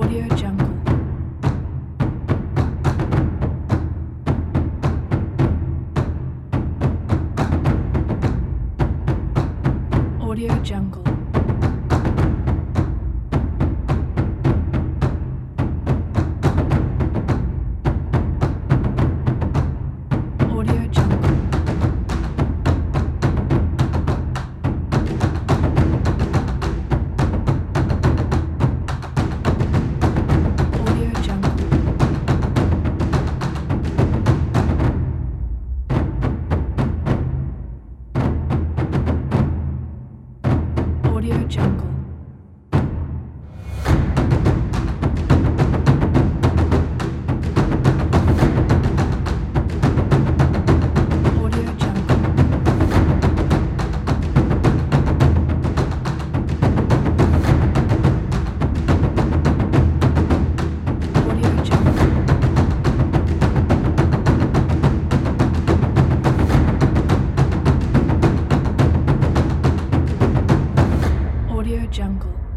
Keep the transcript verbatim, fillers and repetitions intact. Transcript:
Audio Jungle. Audio Jungle. Audio Jungle. Audio Jungle. Audio Jungle. Audio Jungle. Audio Jungle. Audio Jungle.